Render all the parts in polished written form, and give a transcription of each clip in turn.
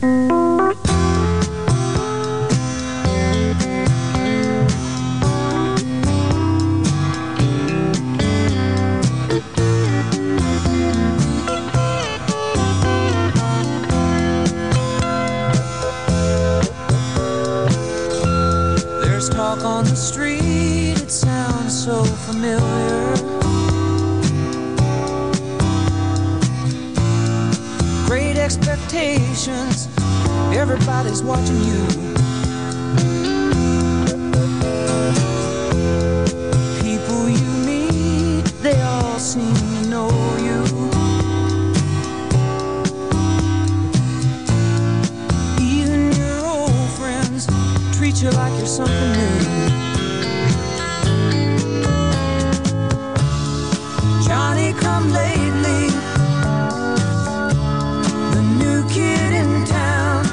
On the street, it sounds so familiar. Great expectations, everybody's watching you. People you meet, they all seem to know you. Even your old friends treat you like you're something new. Johnny come lately, the new kid in town.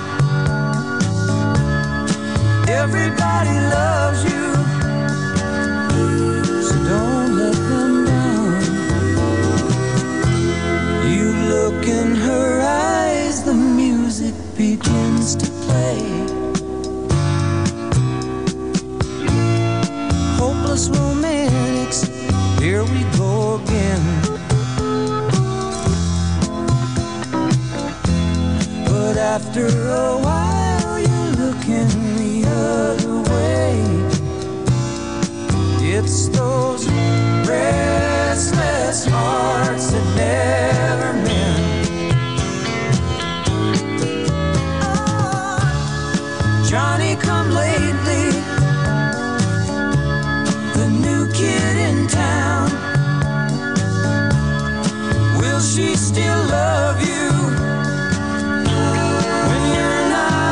Everybody loves you, so don't let them down. You look in her eyes, the music begins to play. Hopeless romantics, here we go again. But after a while you're looking the other way. It's those restless hearts that never mend. Oh, Johnny come lately, kid in town. Will she still love you when you're not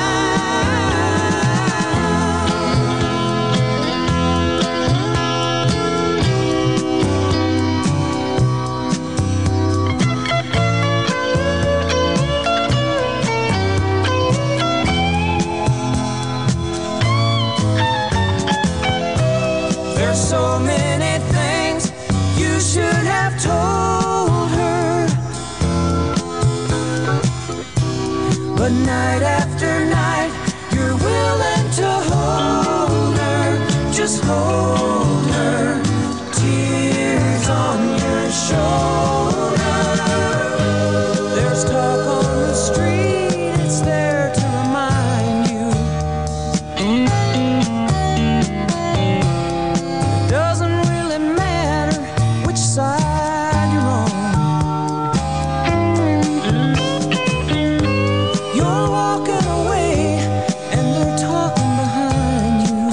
so many things you should have told her, but night after night you're willing to hold her. Just hold her, tears on your shoulder. There's talk on the street, it's there to remind you. Side you're on. You're walking away and they're talking behind you.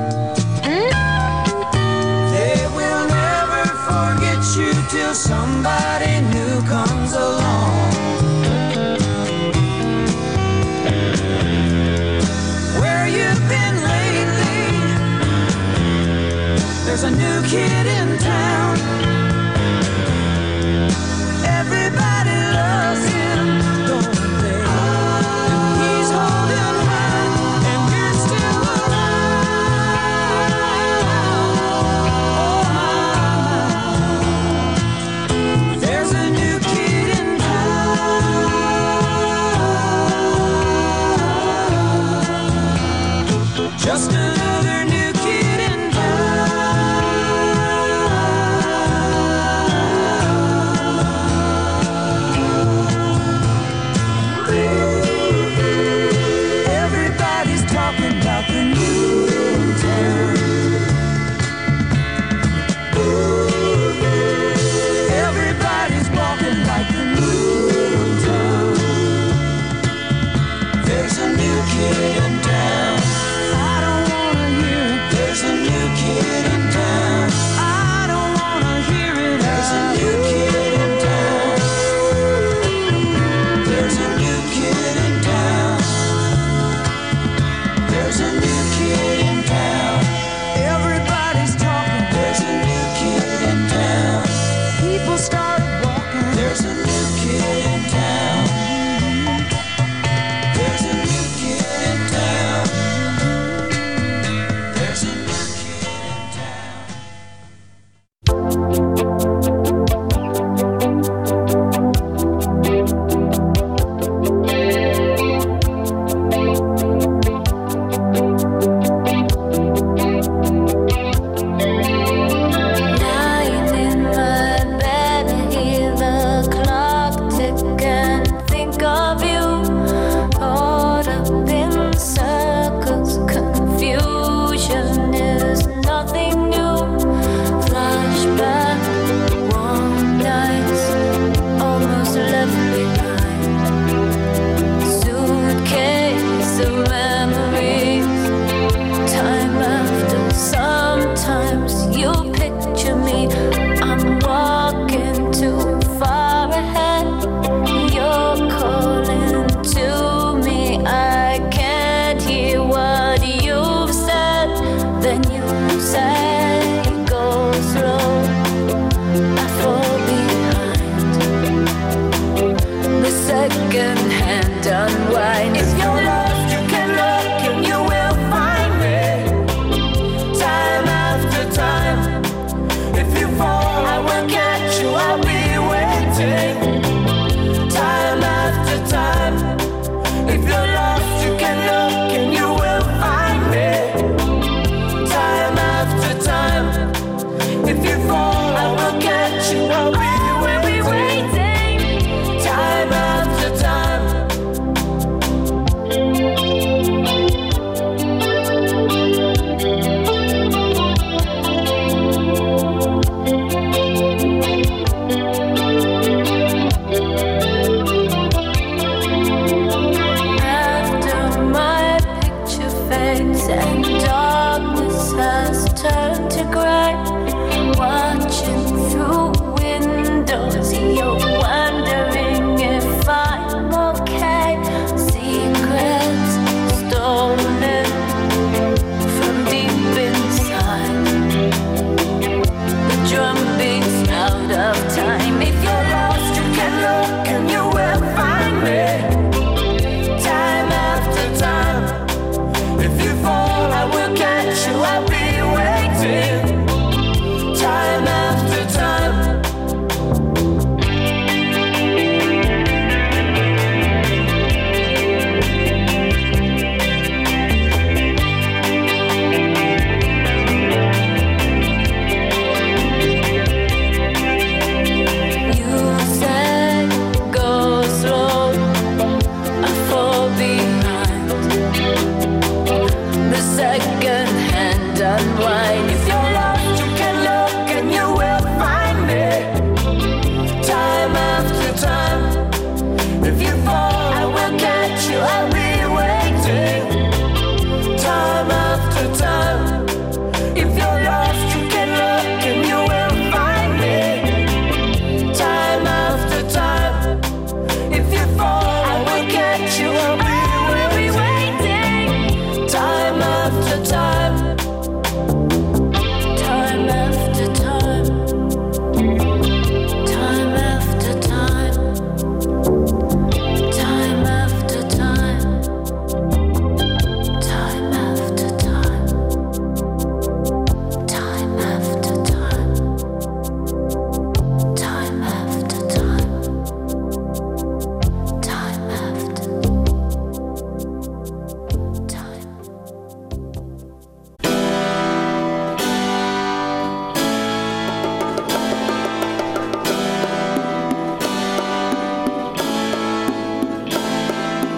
They will never forget you till somebody new comes along. Where you've been lately, there's a new kid in town. Everybody loves him, don't they? And he's holding her, and you're still around. Oh, there's a new kid in town. Just another new kid in town.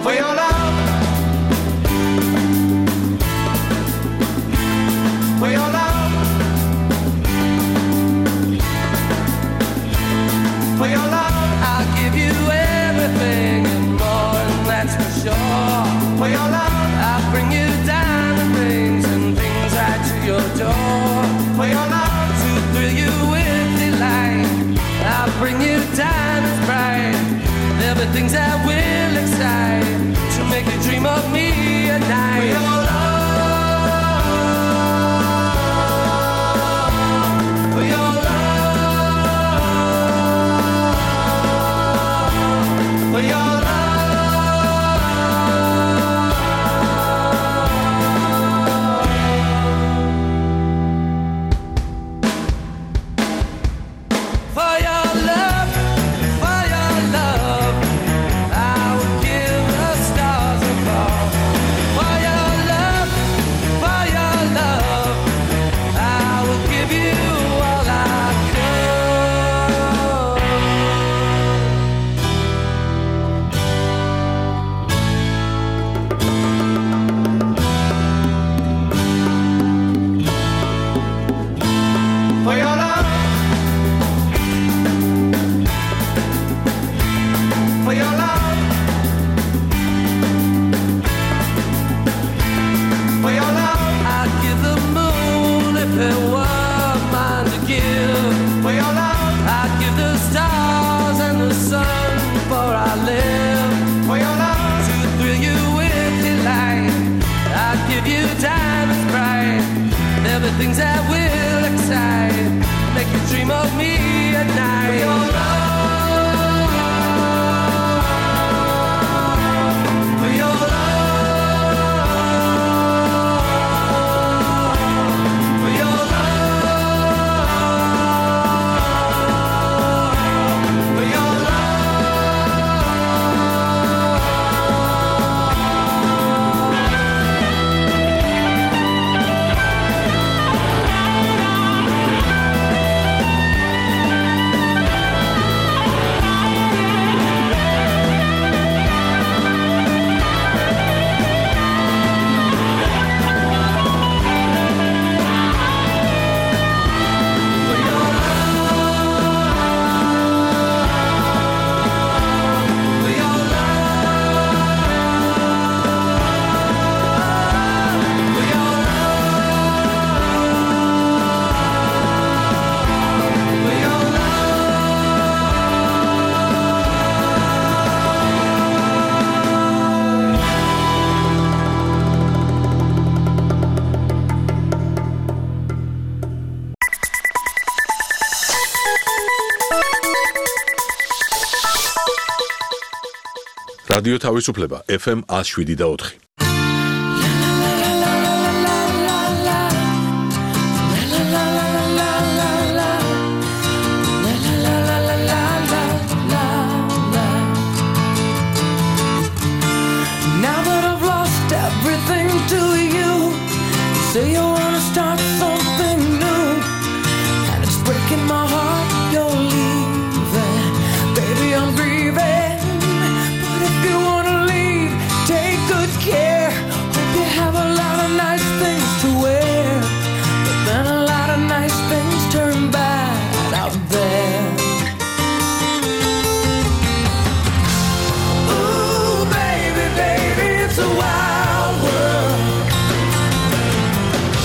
for your love, for your love, for your love. I'll give you everything and more, and that's for sure. For your love, I'll bring you diamond rings and things right to your door. For your love, to thrill you with delight, I'll bring you diamonds bright. There'll be things that will excite, to make you dream of me at night. For your love, for your love, for your love. Things that will excite, make you dream of me at night. For your love, for your love, for your love, for your რადიო თავისუფლება FM 107.4. Now that I've lost everything to you, say you wanna start something new, and it's breaking my heart you're leaving. Baby, I'm grieving. If you wanna leave, take good care. Hope you have a lot of nice things to wear, but then a lot of nice things turn bad out there. Ooh, baby, baby, it's a wild world.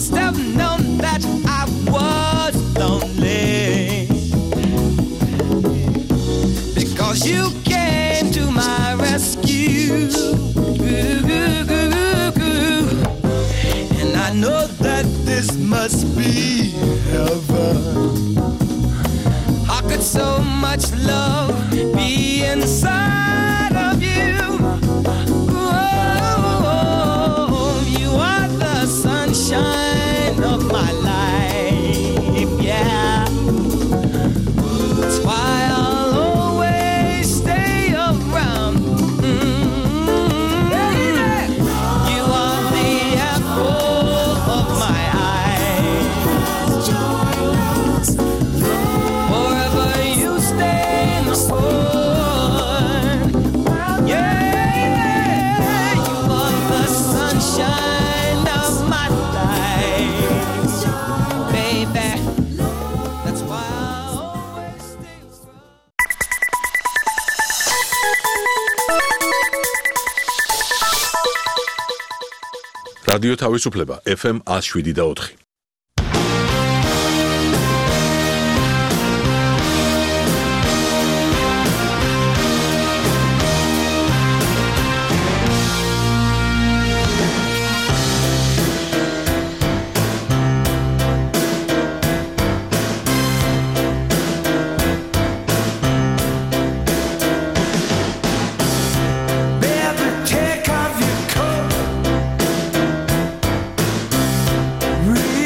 must have known that I was lonely, because you came to my rescue. And I know that this must be heaven. How could so much love be inside of you? Oh, you are the sunshine of my life, yeah. That's why I'll always stay around. You are the apple of my eye. Forever you stay in the sun. Yeah, you are the sunshine of my life, baby. That's why I'll always stay around. რადიო თავისუფლება FM 107.4. Baby, take off your coat. Real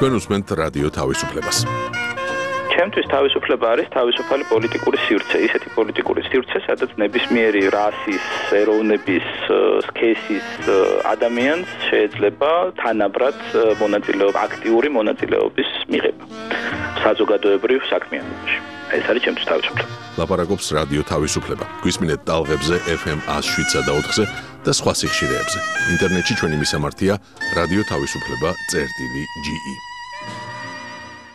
თქვენ უსმენთ რადიო თავისუფლებას. ჩემთვის თავისუფლება არის თავისუფალი პოლიტიკური სივრცე, ისეთი პოლიტიკური სივრცე, სადაც ნებისმიერი რასის, ეროვნების, სქესის ადამიანს შეიძლება თანაბრად აქტიური მონაწილეობის მიღება საზოგადოებრივ საქმიანობაში. ეს არის ჩემთვის თავისუფლება. ლაპარაკობს რადიო თავისუფლება. გვისმინეთ ტალღებზე FM 107-სა და 4-ზე და სხვა სიხშირეებზე. ინტერნეტში ჩვენი მისამართია რადიო თავისუფლება.ge